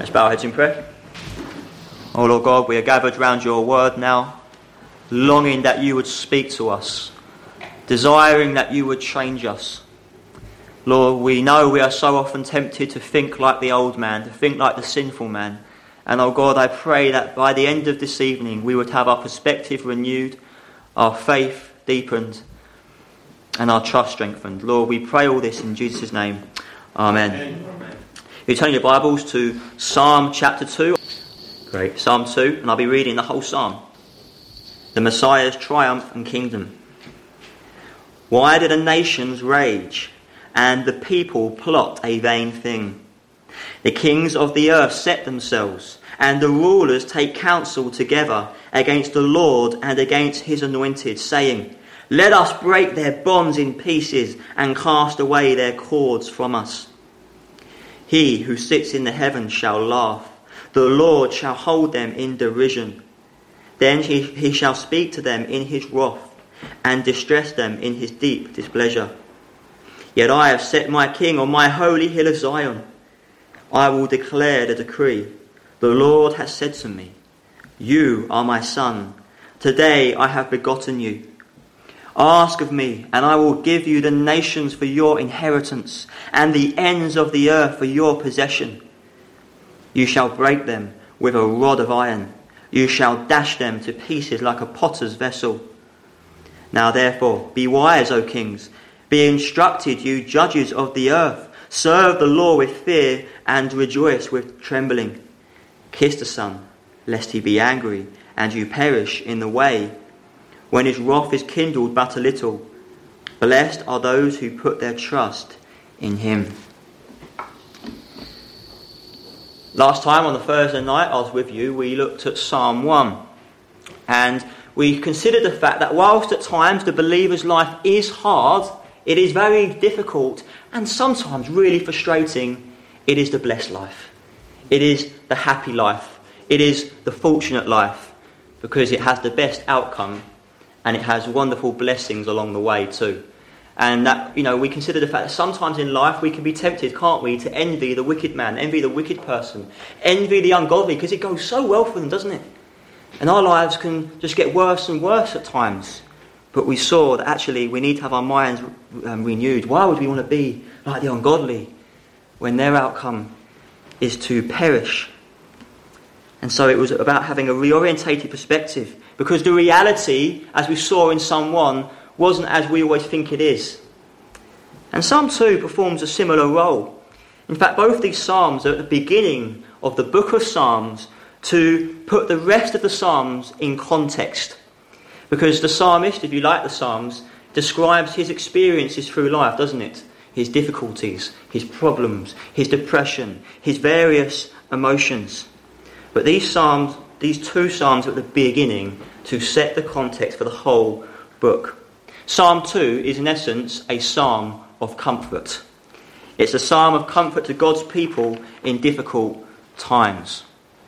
Let's bow our heads in prayer. Oh Lord God, we are gathered round your word now, longing that you would speak to us, desiring that you would change us. Lord, we know we are so often tempted to think like the old man, to think like the sinful man. And oh God, I pray that by the end of this evening we would have our perspective renewed, our faith deepened, and our trust strengthened. Lord, we pray all this in Jesus' name. Amen. Amen. You turn your Bibles to Psalm chapter 2. Great. Psalm 2, and I'll be reading the whole psalm. The Messiah's triumph and kingdom. Why do the nations rage, and the people plot a vain thing? The kings of the earth set themselves, and the rulers take counsel together against the Lord and against his anointed, saying, Let us break their bonds in pieces and cast away their cords from us. He who sits in the heavens shall laugh. The Lord shall hold them in derision. Then he shall speak to them in his wrath and distress them in his deep displeasure. Yet I have set my king on my holy hill of Zion. I will declare the decree. The Lord has said to me, You are my son. Today I have begotten you. Ask of me, and I will give you the nations for your inheritance, and the ends of the earth for your possession. You shall break them with a rod of iron. You shall dash them to pieces like a potter's vessel. Now therefore, be wise, O kings. Be instructed, you judges of the earth. Serve the Lord with fear and rejoice with trembling. Kiss the Son, lest he be angry, and you perish in the way, when his wrath is kindled but a little. Blessed are those who put their trust in him. Last time on the Thursday night I was with you, we looked at Psalm 1. And we considered the fact that whilst at times the believer's life is hard, it is very difficult and sometimes really frustrating, it is the blessed life. It is the happy life. It is the fortunate life, because it has the best outcome and it has wonderful blessings along the way too. And that, we consider the fact that sometimes in life we can be tempted, can't we, to envy the wicked man, envy the wicked person, envy the ungodly, because it goes so well for them, doesn't it? And our lives can just get worse and worse at times. But we saw that actually we need to have our minds renewed. Why would we want to be like the ungodly when their outcome is to perish? And so it was about having a reorientated perspective, because the reality, as we saw in Psalm 1, wasn't as we always think it is. And Psalm 2 performs a similar role. In fact, both these psalms are at the beginning of the book of Psalms to put the rest of the psalms in context. Because the psalmist, if you like the psalms, describes his experiences through life, doesn't it? His difficulties, his problems, his depression, his various emotions. But these two psalms are at the beginning to set the context for the whole book. Psalm 2 is in essence a psalm of comfort. It's a psalm of comfort to God's people in difficult times.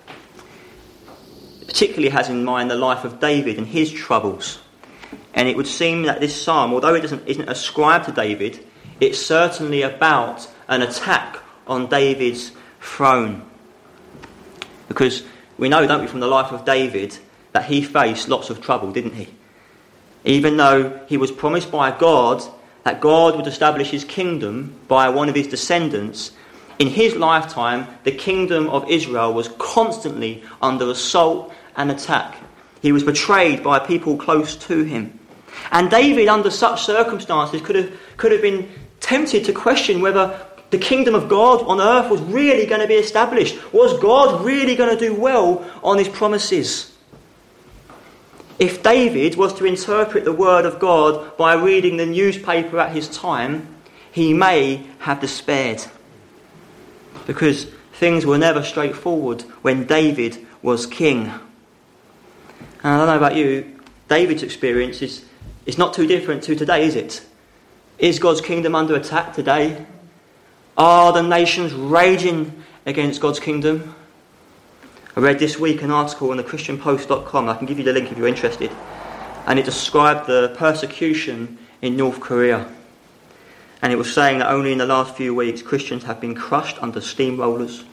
It particularly has in mind the life of David and his troubles. And it would seem that this psalm, although it isn't ascribed to David, it's certainly about an attack on David's throne. Because we know, don't we, from the life of David, that he faced lots of trouble, didn't he? Even though he was promised by God that God would establish his kingdom by one of his descendants, in his lifetime, the kingdom of Israel was constantly under assault and attack. He was betrayed by people close to him. And David, under such circumstances, could have been tempted to question whether the kingdom of God on earth was really going to be established. Was God really going to do well on his promises? If David was to interpret the word of God by reading the newspaper at his time, he may have despaired. Because things were never straightforward when David was king. And I don't know about you, David's experience is not too different to today, is it? Is God's kingdom under attack today? Are the nations raging against God's kingdom? I read this week an article on thechristianpost.com. I can give you the link if you're interested. And it described the persecution in North Korea. And it was saying that only in the last few weeks Christians have been crushed under steamrollers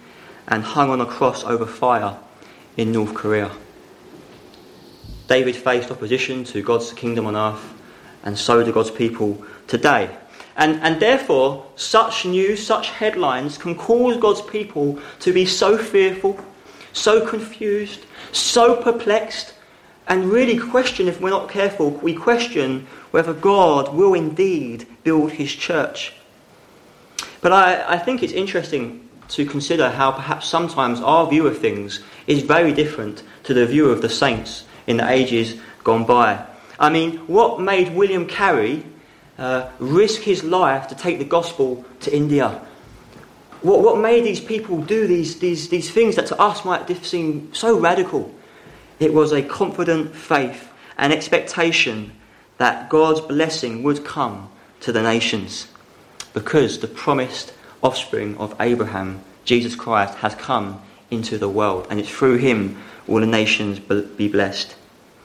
and hung on a cross over fire in North Korea. David faced opposition to God's kingdom on earth, and so do God's people today. And therefore, such news, such headlines can cause God's people to be so fearful, so confused, so perplexed, and really question, if we're not careful, we question whether God will indeed build his church. But I think it's interesting to consider how perhaps sometimes our view of things is very different to the view of the saints in the ages gone by. I mean, what made William Carey risk his life to take the gospel to India? What made these people do these things that to us might seem so radical? It was a confident faith and expectation that God's blessing would come to the nations, because the promised offspring of Abraham, Jesus Christ, has come into the world, and it's through him will the nations be blessed.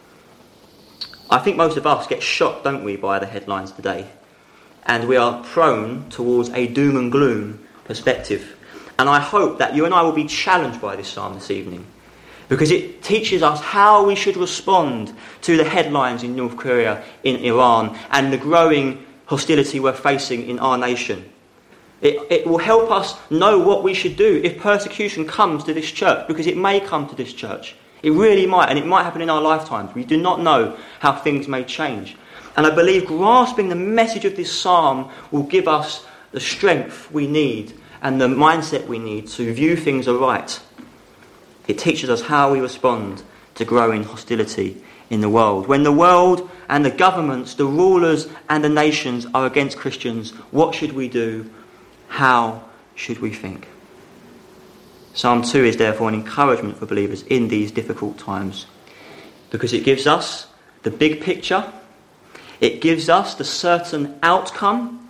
I think most of us get shocked, don't we, by the headlines today, and we are prone towards a doom and gloom perspective. And I hope that you and I will be challenged by this psalm this evening, because it teaches us how we should respond to the headlines in North Korea, in Iran, and the growing hostility we're facing in our nation. It will help us know what we should do if persecution comes to this church, because it may come to this church. It really might, and it might happen in our lifetimes. We do not know how things may change. And I believe grasping the message of this psalm will give us the strength we need and the mindset we need to view things aright. It teaches us how we respond to growing hostility in the world. When the world and the governments, the rulers and the nations are against Christians, what should we do? How should we think? Psalm 2 is therefore an encouragement for believers in these difficult times, because it gives us the big picture, it gives us the certain outcome.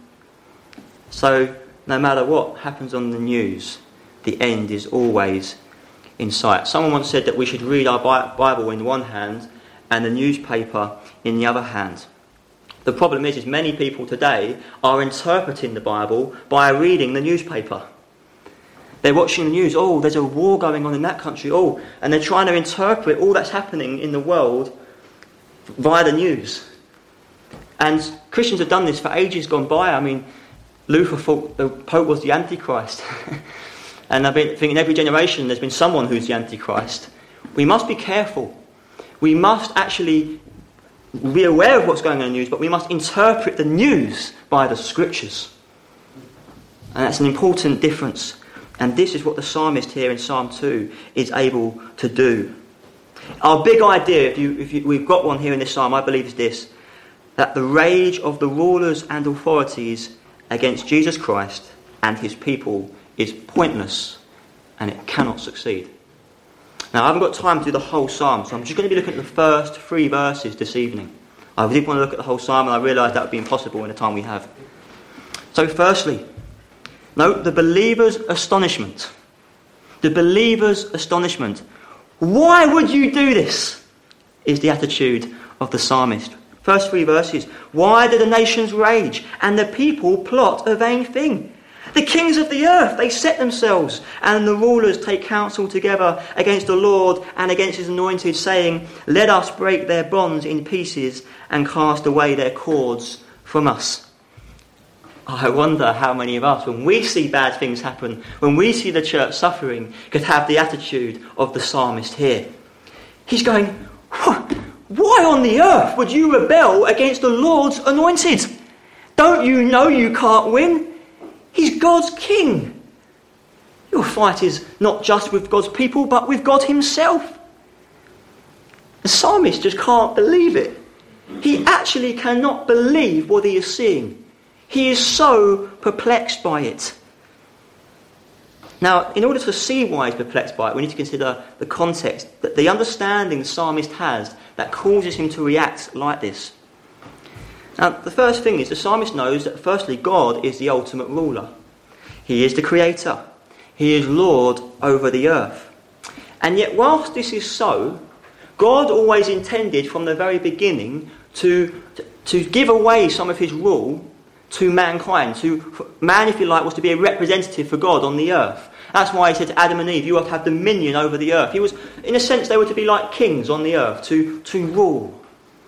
So no matter what happens on the news, the end is always in sight. Someone once said that we should read our Bible in one hand and the newspaper in the other hand. The problem is many people today are interpreting the Bible by reading the newspaper. They're watching the news. Oh, there's a war going on in that country. Oh, and they're trying to interpret all that's happening in the world via the news. And Christians have done this for ages gone by. I mean, Luther thought the Pope was the Antichrist. And I've been thinking every generation there's been someone who's the Antichrist. We must be careful. We must actually be aware of what's going on in the news, but we must interpret the news by the Scriptures. And that's an important difference. And this is what the psalmist here in Psalm 2 is able to do. Our big idea, if we've got one here in this psalm, I believe is this: that the rage of the rulers and authorities against Jesus Christ and his people is pointless, and it cannot succeed. Now, I haven't got time to do the whole psalm, so I'm just going to be looking at the first 3 verses this evening. I did want to look at the whole psalm, and I realised that would be impossible in the time we have. So firstly, note the believer's astonishment. The believer's astonishment. Why would you do this? Is the attitude of the psalmist. First 3 verses. Why do the nations rage and the people plot a vain thing? The kings of the earth, they set themselves, and the rulers take counsel together against the Lord and against his anointed, saying, let us break their bonds in pieces and cast away their cords from us. I wonder how many of us, when we see bad things happen, when we see the church suffering, could have the attitude of the psalmist here. He's going, why on the earth would you rebel against the Lord's anointed? Don't you know you can't win? He's God's king. Your fight is not just with God's people, but with God himself. The psalmist just can't believe it. He actually cannot believe what he is seeing. He is so perplexed by it. Now, in order to see why he's perplexed by it, we need to consider the context, that the understanding the psalmist has that causes him to react like this. Now, the first thing is the psalmist knows that firstly, God is the ultimate ruler. He is the creator. He is Lord over the earth. And yet, whilst this is so, God always intended from the very beginning to give away some of his rule to mankind. Man, if you like, was to be a representative for God on the earth. That's why he said to Adam and Eve, you are to have dominion over the earth. He was, in a sense, they were to be like kings on the earth, to rule.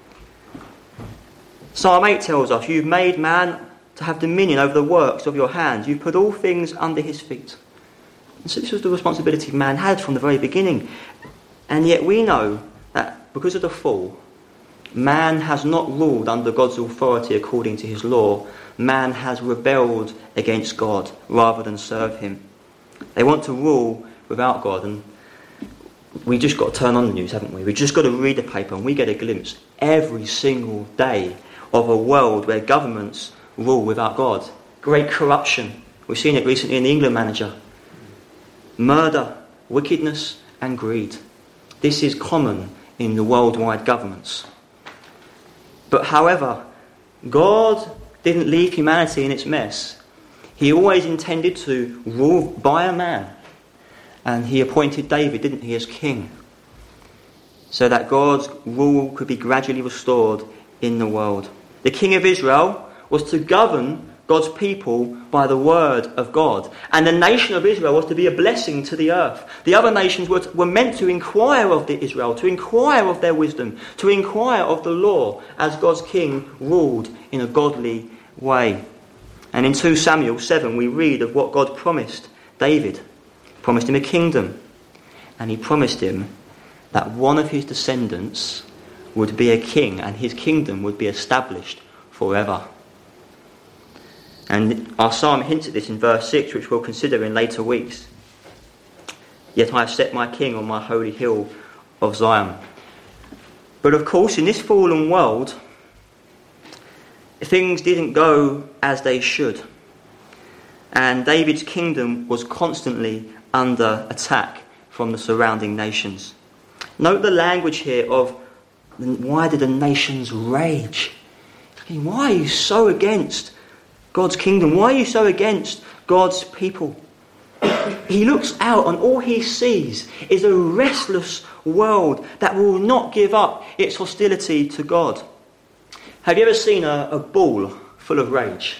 Psalm 8 tells us, you've made man to have dominion over the works of your hands. You've put all things under his feet. And so this was the responsibility man had from the very beginning. And yet we know that because of the fall, man has not ruled under God's authority according to his law. Man has rebelled against God rather than serve him. They want to rule without God, and we just got to turn on the news, haven't we? We've just got to read the paper and we get a glimpse every single day of a world where governments rule without God. Great corruption. We've seen it recently in the England manager. Murder, wickedness and greed. This is common in the worldwide governments. But however, God didn't leave humanity in its mess. He always intended to rule by a man. And he appointed David, didn't he, as king. So that God's rule could be gradually restored in the world. The king of Israel was to govern God's people by the word of God. And the nation of Israel was to be a blessing to the earth. The other nations were meant to inquire of Israel, to inquire of their wisdom, to inquire of the law as God's king ruled in a godly way. And in 2 Samuel 7 we read of what God promised David. He promised him a kingdom. And he promised him that one of his descendants would be a king and his kingdom would be established forever. And our psalm hints at this in verse 6, which we'll consider in later weeks. Yet I have set my king on my holy hill of Zion. But of course, in this fallen world, things didn't go as they should. And David's kingdom was constantly under attack from the surrounding nations. Note the language here of, why did the nations rage? Why are you so against God's kingdom? Why are you so against God's people? He looks out and all he sees is a restless world that will not give up its hostility to God. Have you ever seen a bull full of rage?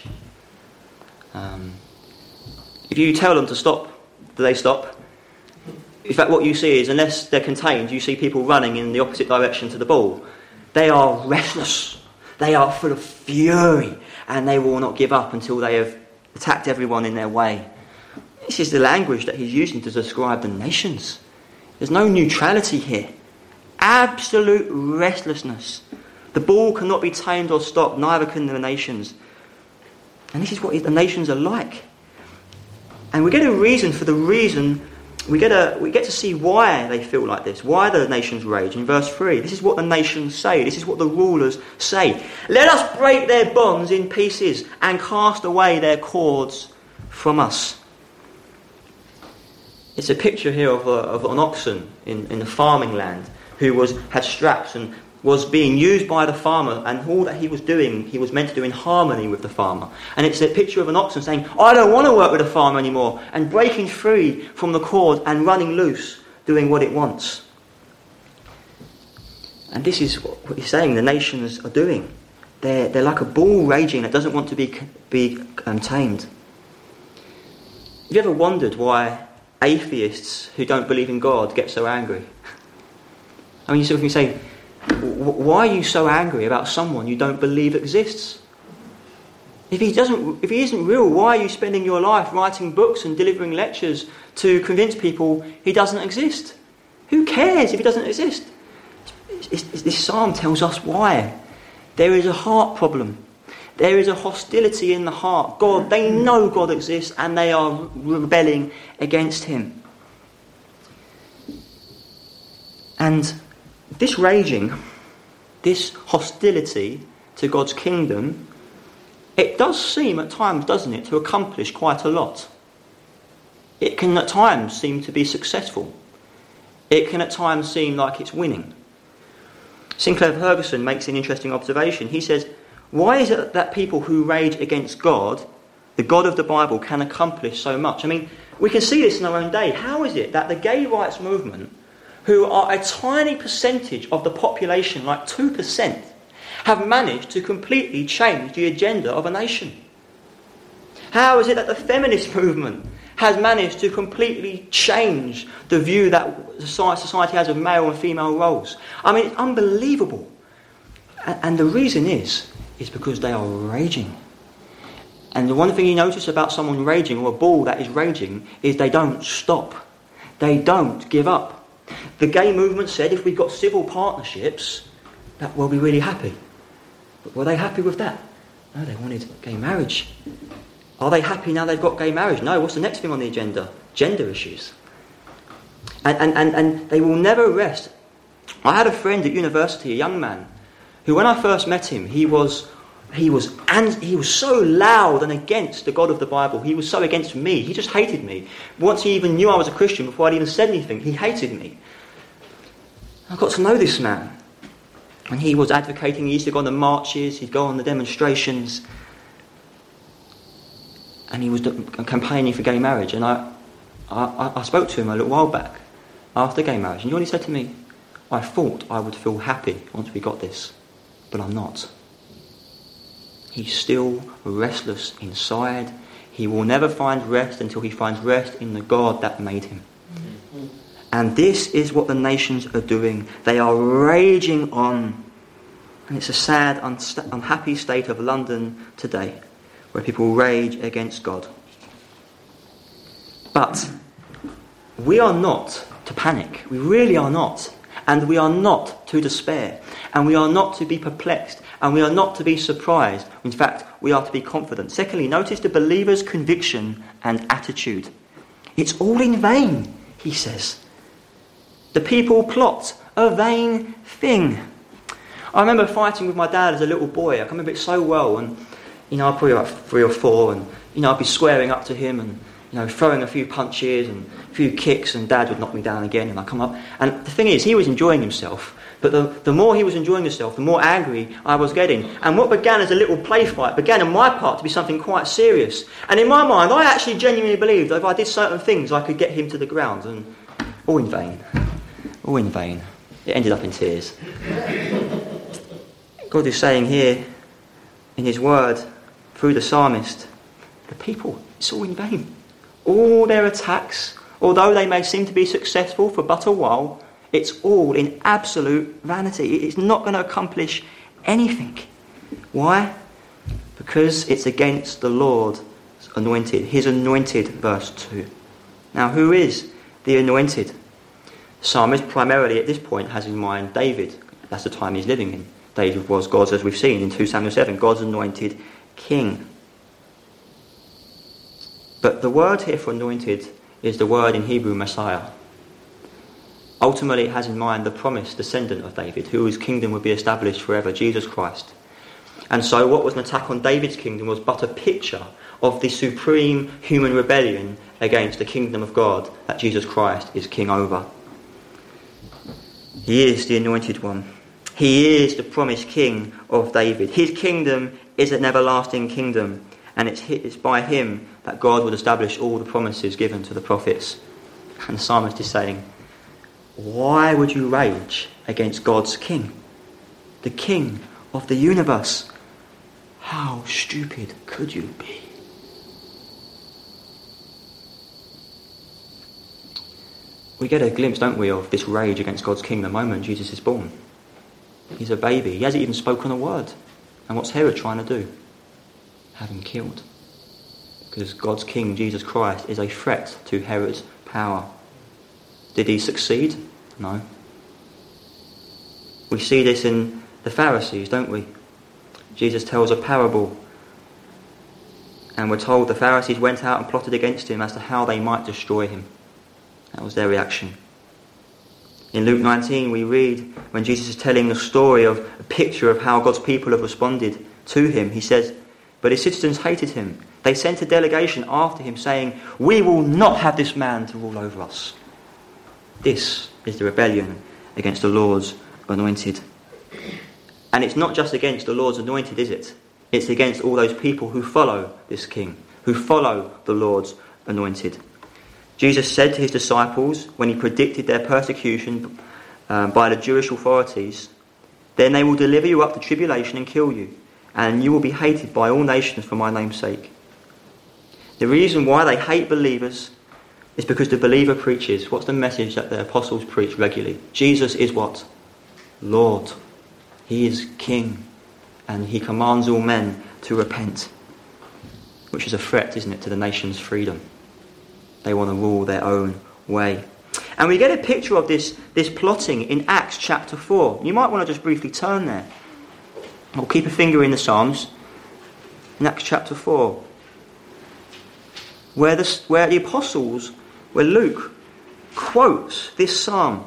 If you tell them to stop, do they stop? In fact, what you see is, unless they're contained, you see people running in the opposite direction to the bull. They are restless. They are full of fury, and they will not give up until they have attacked everyone in their way. This is the language that he's using to describe the nations. There's no neutrality here. Absolute restlessness. The bull cannot be tamed or stopped, neither can the nations. And this is what the nations are like. And we get a reason for the reason. We get to see why they feel like this, why the nations rage. In verse 3, this is what the nations say, this is what the rulers say. Let us break their bonds in pieces and cast away their cords from us. It's a picture here of an oxen in the farming land who had straps and was being used by the farmer, and all that he was doing, he was meant to do in harmony with the farmer. And it's a picture of an oxen saying, I don't want to work with the farmer anymore, and breaking free from the cord and running loose, doing what it wants. And this is what he's saying the nations are doing. They're like a bull raging that doesn't want to be tamed. Have you ever wondered why atheists who don't believe in God get so angry? I mean, you sort of say, why are you so angry about someone you don't believe exists? If he isn't real, why are you spending your life writing books and delivering lectures to convince people he doesn't exist? Who cares if he doesn't exist? This psalm tells us why. There is a heart problem. There is a hostility in the heart. They know God exists and they are rebelling against him. And this raging, this hostility to God's kingdom, it does seem at times, doesn't it, to accomplish quite a lot. It can at times seem to be successful. It can at times seem like it's winning. Sinclair Ferguson makes an interesting observation. He says, why is it that people who rage against God, the God of the Bible, can accomplish so much? I mean, we can see this in our own day. How is it that the gay rights movement, who are a tiny percentage of the population, like 2%, have managed to completely change the agenda of a nation? How is it that the feminist movement has managed to completely change the view that society has of male and female roles. I mean, it's unbelievable. And the reason is because they are raging. And the one thing you notice about someone raging, or a bull that is raging, is they don't stop. They don't give up. The gay movement said if we got civil partnerships, that we'll be really happy. But were they happy with that? No, they wanted gay marriage. Are they happy now they've got gay marriage? No, what's the next thing on the agenda? Gender issues. And they will never rest. I had a friend at university, a young man, who when I first met him, he was so loud and against the God of the Bible. He was so against me. He just hated me. Once he even knew I was a Christian, before I'd even said anything, he hated me. I got to know this man. And he was advocating, he used to go on the marches, he'd go on the demonstrations. And he was campaigning for gay marriage. And I spoke to him a little while back, after gay marriage. And you know what he said to me? I thought I would feel happy once we got this, but I'm not. He's still restless inside. He will never find rest until he finds rest in the God that made him. And this is what the nations are doing. They are raging on. And it's a sad, unhappy state of London today, where people rage against God. But we are not to panic. We really are not. And we are not to despair. And we are not to be perplexed. And we are not to be surprised. In fact, we are to be confident. Secondly, notice the believer's conviction and attitude. It's all in vain, he says. The people plot a vain thing. I remember fighting with my dad as a little boy. I can remember it so well. And, I was probably about 3 or 4. And, I'd be squaring up to him and, throwing a few punches and a few kicks. And Dad would knock me down again. And I'd come up. And the thing is, he was enjoying himself. But the more he was enjoying himself, the more angry I was getting. And what began as a little play fight began on my part to be something quite serious. And in my mind, I actually genuinely believed that if I did certain things, I could get him to the ground. And all in vain. All in vain. It ended up in tears. God is saying here, in his word, through the psalmist, the people, it's all in vain. All their attacks, although they may seem to be successful for but a while, it's all in absolute vanity. It's not going to accomplish anything. Why? Because it's against the Lord's anointed. His anointed, verse 2. Now, who is the anointed? The psalmist primarily at this point has in mind David. That's the time he's living in. David was God's, as we've seen in 2 Samuel 7, God's anointed king. But the word here for anointed is the word in Hebrew Messiah. Ultimately, it has in mind the promised descendant of David, whose kingdom would be established forever, Jesus Christ. And so what was an attack on David's kingdom was but a picture of the supreme human rebellion against the kingdom of God that Jesus Christ is king over. He is the anointed one. He is the promised king of David. His kingdom is an everlasting kingdom, and it's by him that God will establish all the promises given to the prophets. And the psalmist is saying, why would you rage against God's king? The king of the universe. How stupid could you be? We get a glimpse, don't we, of this rage against God's king the moment Jesus is born. He's a baby. He hasn't even spoken a word. And what's Herod trying to do? Have him killed. Because God's king, Jesus Christ, is a threat to Herod's power. Did he succeed? No. We see this in the Pharisees, don't we? Jesus tells a parable. And we're told the Pharisees went out and plotted against him as to how they might destroy him. That was their reaction. In Luke 19 we read, when Jesus is telling a story of a picture of how God's people have responded to him, he says, but his citizens hated him. They sent a delegation after him saying, we will not have this man to rule over us. This is the rebellion against the Lord's anointed. And it's not just against the Lord's anointed, is it? It's against all those people who follow this king, who follow the Lord's anointed. Jesus said to his disciples, when he predicted their persecution by the Jewish authorities, then they will deliver you up to tribulation and kill you, and you will be hated by all nations for my name's sake. The reason why they hate believers It's because the believer preaches. What's the message that the apostles preach regularly? Jesus is what? Lord. He is King. And he commands all men to repent. Which is a threat, isn't it, to the nation's freedom. They want to rule their own way. And we get a picture of this plotting in Acts chapter 4. You might want to just briefly turn there. Or keep a finger in the Psalms. In Acts chapter 4. Where the apostles, where Luke quotes this psalm.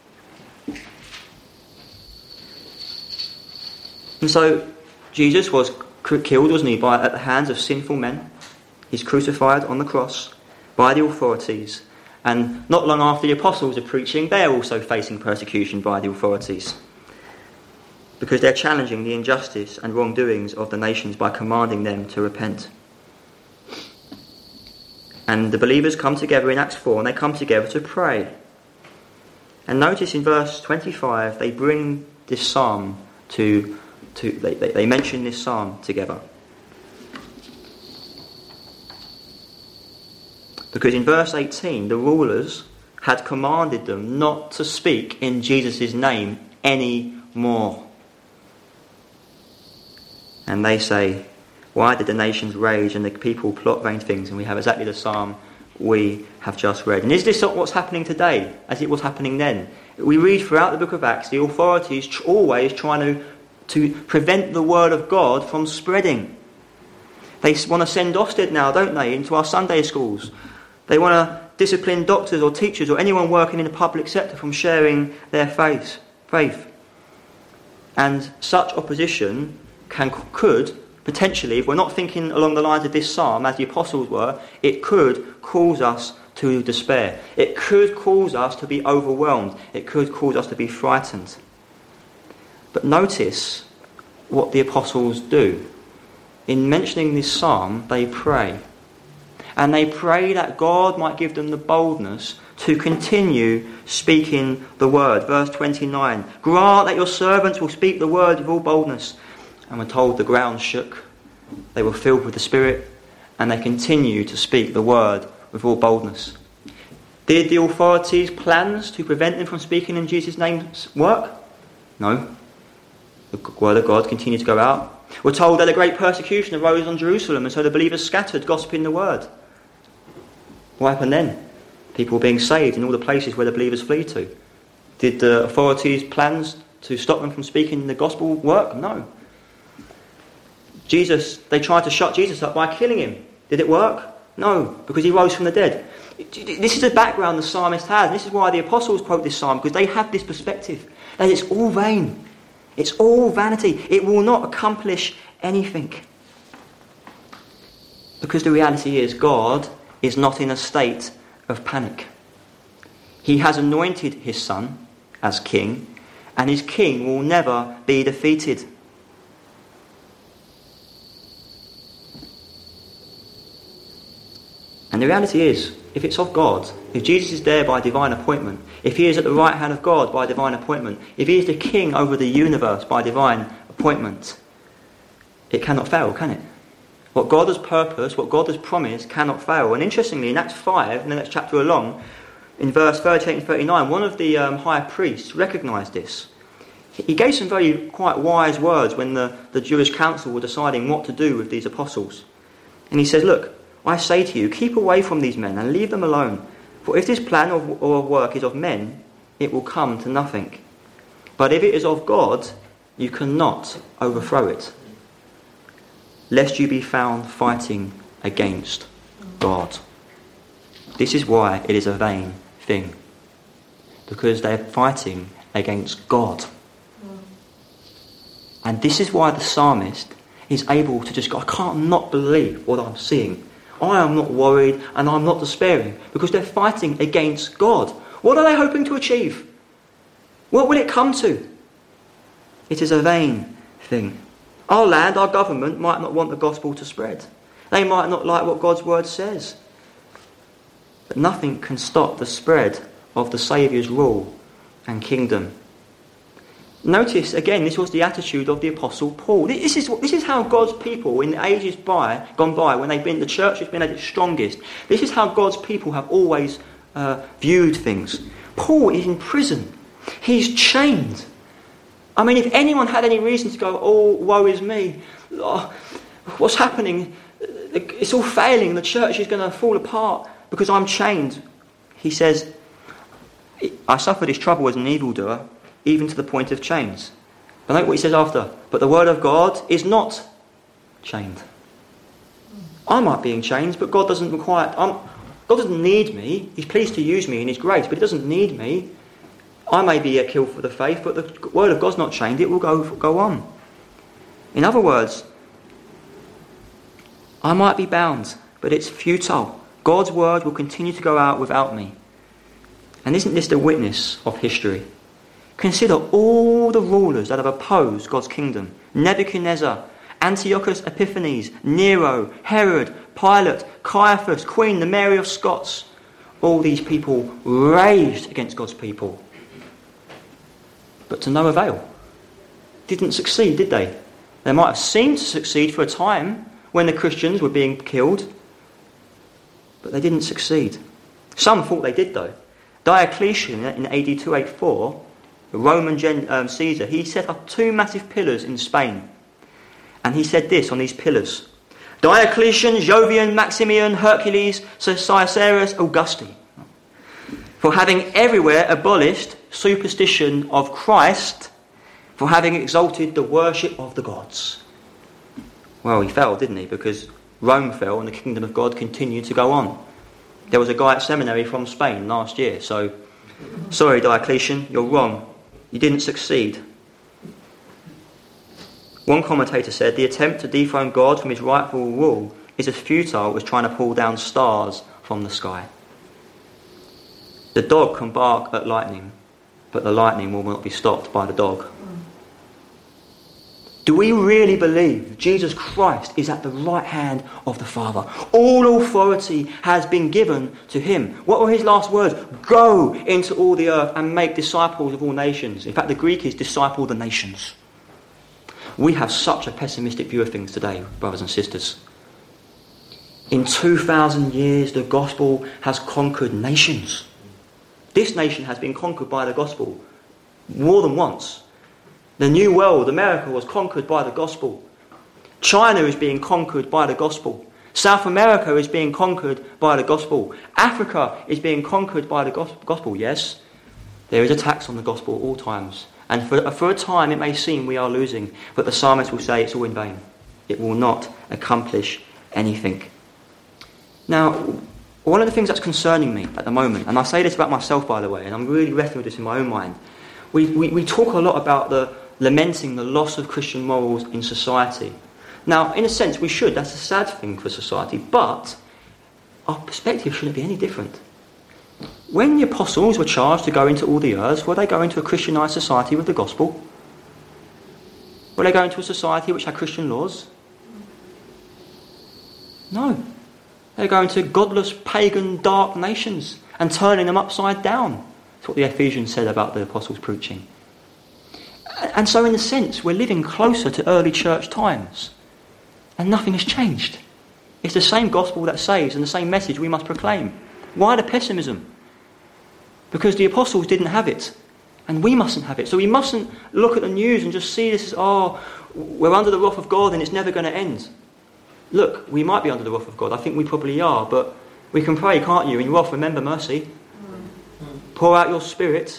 And so Jesus was killed, wasn't he, at the hands of sinful men. He's crucified on the cross by the authorities. And not long after the apostles are preaching, they're also facing persecution by the authorities. Because they're challenging the injustice and wrongdoings of the nations by commanding them to repent. And the believers come together in Acts 4 and they come together to pray. And notice in verse 25 they bring this psalm they mention this psalm together. Because in verse 18 the rulers had commanded them not to speak in Jesus' name anymore. And they say, why did the nations rage and the people plot vain things? And we have exactly the psalm we have just read. And is this what's happening today, as it was happening then? We read throughout the book of Acts, the authorities always trying to prevent the word of God from spreading. They want to send Ofsted now, don't they, into our Sunday schools. They want to discipline doctors or teachers or anyone working in the public sector from sharing their faith. And such opposition could potentially, if we're not thinking along the lines of this psalm as the apostles were, it could cause us to despair. It could cause us to be overwhelmed. It could cause us to be frightened. But notice what the apostles do. In mentioning this psalm, they pray. And they pray that God might give them the boldness to continue speaking the word. Verse 29, grant that your servants will speak the word with all boldness. And we're told the ground shook. They were filled with the Spirit. And they continue to speak the word with all boldness. Did the authorities' plans to prevent them from speaking in Jesus' name work? No. The word of God continued to go out. We're told that a great persecution arose on Jerusalem, and so the believers scattered, gossiping the word. What happened then? People were being saved in all the places where the believers flee to. Did the authorities' plans to stop them from speaking the gospel work? No. They tried to shut Jesus up by killing him. Did it work? No, because he rose from the dead. This is the background the psalmist has. This is why the apostles quote this psalm, because they have this perspective that it's all vain. It's all vanity. It will not accomplish anything. Because the reality is God is not in a state of panic. He has anointed his son as king, and his king will never be defeated. And the reality is, if it's of God, if Jesus is there by divine appointment, if he is at the right hand of God by divine appointment, if he is the king over the universe by divine appointment, it cannot fail, can it? What God has purposed, what God has promised, cannot fail. And interestingly, in Acts 5, in the next chapter along, in verse 38 and 39, one of the high priests recognised this. He gave some very quite wise words when the Jewish council were deciding what to do with these apostles. And he says, look, I say to you, keep away from these men and leave them alone. For if this plan or work is of men, it will come to nothing. But if it is of God, you cannot overthrow it, lest you be found fighting against God. This is why it is a vain thing. Because they are fighting against God. And this is why the psalmist is able to just go, I can't not believe what I'm seeing. I am not worried and I'm not despairing, because they're fighting against God. What are they hoping to achieve? What will it come to? It is a vain thing. Our land, our government might not want the gospel to spread. They might not like what God's word says. But nothing can stop the spread of the Saviour's rule and kingdom. Notice, again, this was the attitude of the Apostle Paul. This is how God's people in the ages gone by, when the church has been at its strongest, this is how God's people have always viewed things. Paul is in prison. He's chained. I mean, if anyone had any reason to go, oh, woe is me, oh, what's happening? It's all failing. The church is going to fall apart because I'm chained. He says, I suffer this trouble as an evildoer, even to the point of chains. But note what he says after. But the word of God is not chained. I might be in chains, but God doesn't require it. God doesn't need me. He's pleased to use me in his grace, but he doesn't need me. I may be killed for the faith, but the word of God's not chained. It will go on. In other words, I might be bound, but it's futile. God's word will continue to go out without me. And isn't this the witness of history? Consider all the rulers that have opposed God's kingdom. Nebuchadnezzar, Antiochus Epiphanes, Nero, Herod, Pilate, Caiaphas, Queen Mary of Scots. All these people raged against God's people. But to no avail. Didn't succeed, did they? They might have seemed to succeed for a time when the Christians were being killed. But they didn't succeed. Some thought they did though. Diocletian in AD 284, the Roman Caesar, he set up 2 massive pillars in Spain. And he said this on these pillars: Diocletian, Jovian, Maximian, Hercules, Caesarus, Augusti, for having everywhere abolished superstition of Christ, for having exalted the worship of the gods. Well, he fell, didn't he? Because Rome fell and the kingdom of God continued to go on. There was a guy at seminary from Spain last year, so sorry Diocletian, you're wrong. You didn't succeed. One commentator said, the attempt to dethrone God from his rightful rule is as futile as trying to pull down stars from the sky. The dog can bark at lightning, but the lightning will not be stopped by the dog. Do we really believe Jesus Christ is at the right hand of the Father? All authority has been given to him. What were his last words? Go into all the earth and make disciples of all nations. In fact, the Greek is disciple the nations. We have such a pessimistic view of things today, brothers and sisters. In 2,000 years, the gospel has conquered nations. This nation has been conquered by the gospel more than once. The New World, America, was conquered by the gospel. China is being conquered by the gospel. South America is being conquered by the gospel. Africa is being conquered by the gospel. Yes, there is attacks on the gospel at all times. And for a time it may seem we are losing, but the psalmist will say it's all in vain. It will not accomplish anything. Now, one of the things that's concerning me at the moment, and I say this about myself, by the way, and I'm really wrestling with this in my own mind, we talk a lot about lamenting the loss of Christian morals in society. Now, in a sense, we should. That's a sad thing for society. But our perspective shouldn't be any different. When the apostles were charged to go into all the earth, were they going to a Christianised society with the gospel? Were they going to a society which had Christian laws? No. They're going to godless, pagan, dark nations and turning them upside down. That's what the Ephesians said about the apostles' preaching. And so, in a sense, we're living closer to early church times. And nothing has changed. It's the same gospel that saves and the same message we must proclaim. Why the pessimism? Because the apostles didn't have it. And we mustn't have it. So we mustn't look at the news and just see this as, we're under the wrath of God and it's never going to end. Look, we might be under the wrath of God. I think we probably are. But we can pray, can't you? In your wrath, remember mercy. Pour out your spirit.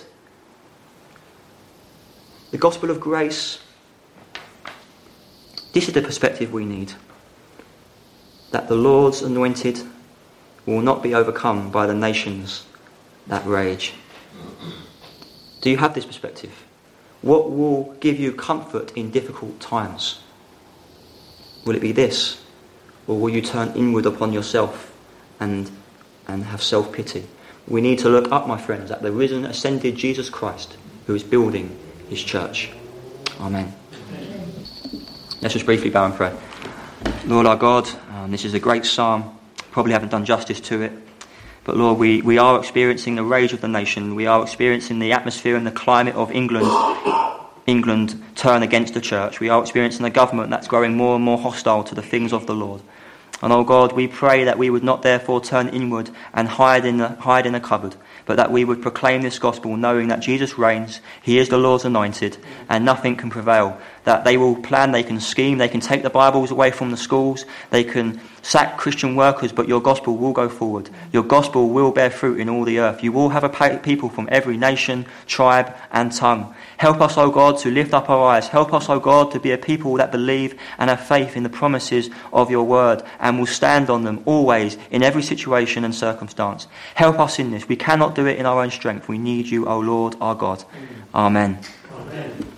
The gospel of grace. This is the perspective we need. That the Lord's anointed will not be overcome by the nations that rage. Do you have this perspective? What will give you comfort in difficult times? Will it be this? Or will you turn inward upon yourself and have self-pity? We need to look up, my friends, at the risen, ascended Jesus Christ, who is building his church. Amen. Let's just briefly bow and pray. Lord our God, this is a great psalm. Probably haven't done justice to it. But Lord, we are experiencing the rage of the nation. We are experiencing the atmosphere and the climate of England England turn against the church. We are experiencing a government that's growing more and more hostile to the things of the Lord. And oh God, we pray that we would not therefore turn inward and hide in a cupboard, but that we would proclaim this gospel, knowing that Jesus reigns, he is the Lord's anointed, and nothing can prevail. That they will plan, they can scheme, they can take the Bibles away from the schools, they can sack Christian workers, but your gospel will go forward. Your gospel will bear fruit in all the earth. You will have a people from every nation, tribe and tongue. Help us, O God, to lift up our eyes. Help us, O God, to be a people that believe and have faith in the promises of your word and will stand on them always in every situation and circumstance. Help us in this. We cannot do it in our own strength. We need you, O Lord, our God. Amen. Amen.